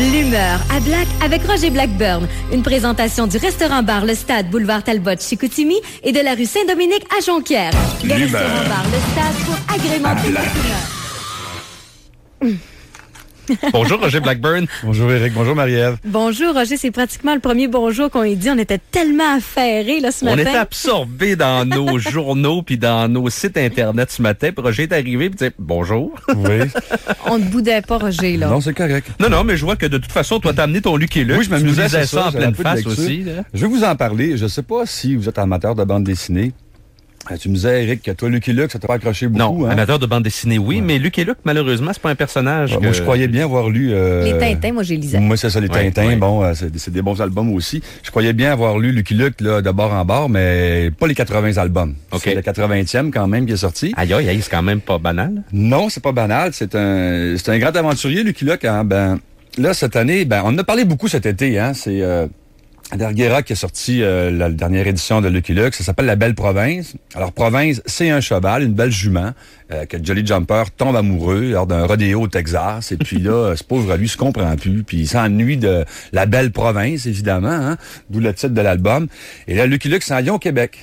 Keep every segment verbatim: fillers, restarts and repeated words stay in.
L'humeur à Black avec Roger Blackburn. Une présentation du restaurant-bar Le Stade, boulevard Talbot, Chicoutimi et de la rue Saint-Dominique à Jonquière. Le restaurant-bar Le Stade pour agrémenter votre humeur. Bonjour Roger Blackburn. Bonjour Éric, bonjour Marie-Ève. Bonjour Roger, c'est pratiquement le premier bonjour qu'on ait dit. On était tellement affairés là, ce On matin. était absorbés dans nos journaux puis dans nos sites internet ce matin. Puis Roger est arrivé et dit bonjour. Oui. On ne boudait pas Roger là. Non, c'est correct. Non, non, mais je vois que de toute façon, toi, t'as amené ton Lucky Luke. Oui, je m'amusais ça, à ça en j'avais pleine un peu de face lecture. aussi. Là. Je vais vous en parler. Je ne sais pas si vous êtes amateur de bande dessinée. Tu me disais, Éric, que toi, Lucky Luke, ça t'a pas accroché beaucoup. Non, hein? amateur de bande dessinée, oui, Ouais. mais Lucky Luke, malheureusement, c'est pas un personnage. Ouais, que... Moi, je croyais bien avoir lu... Euh... Les Tintins, moi j'ai lisé. Moi, c'est ça, les Ouais, Tintins. ouais. Bon, euh, c'est, c'est des bons albums aussi. Je croyais bien avoir lu Lucky Luke là, de bord en bord, mais pas les quatre-vingts albums. OK. C'est le quatre-vingtième quand même qui est sorti. Aïe, aïe, aïe, c'est quand même pas banal. Non, c'est pas banal. C'est un, c'est un grand aventurier, Lucky Luke. Hein? Ben, là, cette année, ben, on en a parlé beaucoup cet été. Hein? C'est euh, Darguera qui a sorti euh, la dernière édition de Lucky Luke. Ça s'appelle La Belle Province. Alors, Province, c'est un cheval, une belle jument, euh, que Jolly Jumper tombe amoureux lors d'un rodéo au Texas. Et puis là, ce pauvre lui se comprend plus. Puis il s'ennuie de La Belle Province, évidemment, hein? D'où le titre de l'album. Et là, Lucky Luke s'en vient au Québec.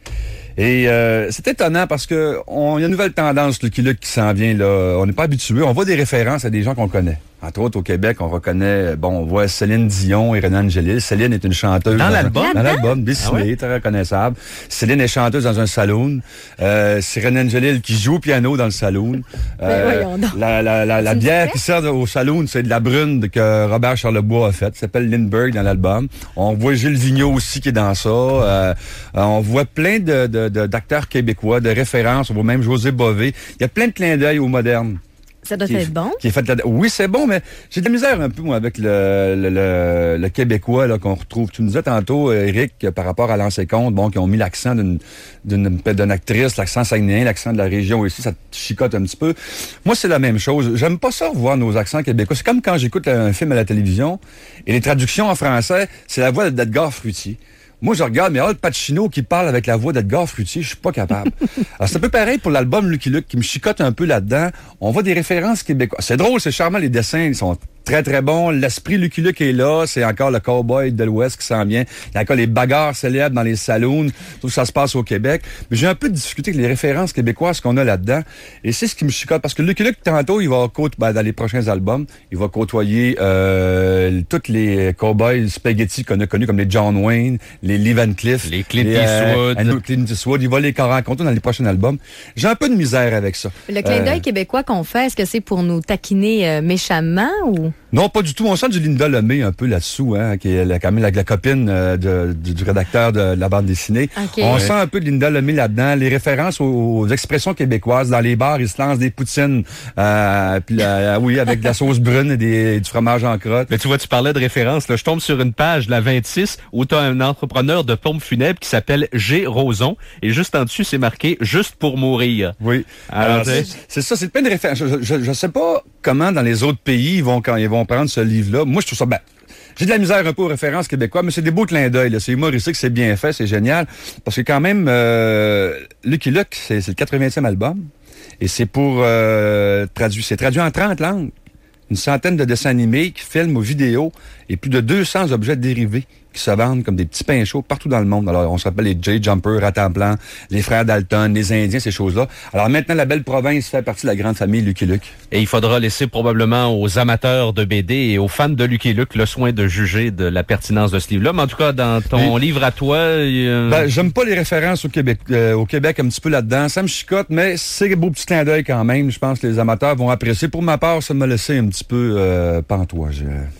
Et euh, c'est étonnant parce que on, il y a une nouvelle tendance, Lucky Luke, qui s'en vient là. On n'est pas habitué. On voit des références à des gens qu'on connaît. Entre autres, au Québec, on reconnaît, bon, on voit Céline Dion et René Angélil. Céline est une chanteuse. Dans l'album? Dans l'album, dessinée, Ah ouais? très reconnaissable. Céline est chanteuse dans un saloon. Euh, c'est René Angélil qui joue au piano dans le saloon. Ben voyons donc. la la, la, la Tu me bière fais? qui sert au saloon, c'est de la brune que Robert Charlebois a faite. Ça s'appelle Lindbergh dans l'album. On voit Gilles Vigneault aussi qui est dans ça. Euh, on voit plein de, de, de, d'acteurs québécois, de références. On voit même José Bové. Il y a plein de clins d'œil au moderne. Ça doit Qui est- être bon. Qui est fait là- Oui, c'est bon, mais j'ai de la misère un peu, moi, avec le, le, le, le Québécois là, qu'on retrouve. Tu nous disais tantôt, Éric, que par rapport à l'ancien compte, bon, qui ont mis l'accent d'une, d'une, d'une actrice, l'accent saguenayen, l'accent de la région ici, ça te chicote un petit peu. Moi, c'est la même chose. J'aime pas ça, voir nos accents québécois. C'est comme quand j'écoute un film à la télévision, et les traductions en français, c'est la voix d'Edgar Fruitier. Moi, je regarde, mais Al Pacino qui parle avec la voix d'Edgar Fruitier, je suis pas capable. Alors, c'est un peu pareil pour l'album Lucky Luke, qui me chicote un peu là-dedans. On voit des références québécoises. C'est drôle, c'est charmant, les dessins, ils sont très, très bons. L'esprit Lucky Luke est là. C'est encore le cowboy de l'Ouest qui s'en vient. Il y a encore les bagarres célèbres dans les saloons. Tout ça se passe au Québec. Mais j'ai un peu de difficulté avec les références québécoises qu'on a là-dedans. Et c'est ce qui me chicote. Parce que Lucky Luke, tantôt, il va côtoyer, ben, dans les prochains albums, il va côtoyer euh, tous les cowboys spaghetti qu'on a connus, comme les John Wayne, les Lee Van Cleef, Les Clint euh, Eastwood. euh, Clint Eastwood. Il va les rencontrer dans les prochains albums. J'ai un peu de misère avec ça. Le clin d'œil Euh, québécois qu'on fait, est-ce que c'est pour nous taquiner euh, méchamment ou... Non, pas du tout. On sent du Linda Lemay un peu là-dessous, hein, qui est la, quand même la, la copine euh, de, du, du rédacteur de, de la bande dessinée. OK. On Ouais. sent un peu de Linda Lemay là-dedans, les références aux, aux expressions québécoises. Dans les bars, ils se lancent des poutines, euh, puis la- oui, avec de la sauce brune et des, du fromage en crotte. Mais tu vois, tu parlais de référence. Là. Je tombe sur une page, la vingt-six, où tu as un entrepreneur de pompes funèbres qui s'appelle G. Roson. Et juste en dessus, c'est marqué « Juste pour mourir Oui. ». Alors, Alors, c'est, c'est ça, c'est plein de références. Je, je, je sais pas comment dans les autres pays ils vont quand ils vont prendre ce livre-là. Moi, je trouve ça ben, j'ai de la misère un peu aux références québécoises, mais c'est des beaux clins d'œil. Là. C'est humoristique, c'est bien fait, c'est génial. Parce que quand même, euh, Lucky Luke, c'est, c'est le quatre-vingtième album. Et c'est pour euh, traduire. C'est traduit en trente langues. Une centaine de dessins animés qui filment aux vidéos et plus de deux cents objets dérivés qui se vendent comme des petits pains chauds partout dans le monde. Alors, on se rappelle les Jay Jumper, Ratamblan, les frères Dalton, les Indiens, ces choses-là. Alors maintenant, la Belle Province fait partie de la grande famille Lucky Luke. Et il faudra laisser probablement aux amateurs de B D et aux fans de Lucky Luke le soin de juger de la pertinence de ce livre-là. Mais en tout cas, dans ton Oui. livre à toi... il y a- Ben, j'aime pas les références au Québec, euh, au Québec un petit peu là-dedans. Ça me chicote, mais c'est des beaux petits clins d'œil quand même. Je pense que les amateurs vont apprécier. Pour ma part, ça me laissait un petit peu euh, pantois. Je-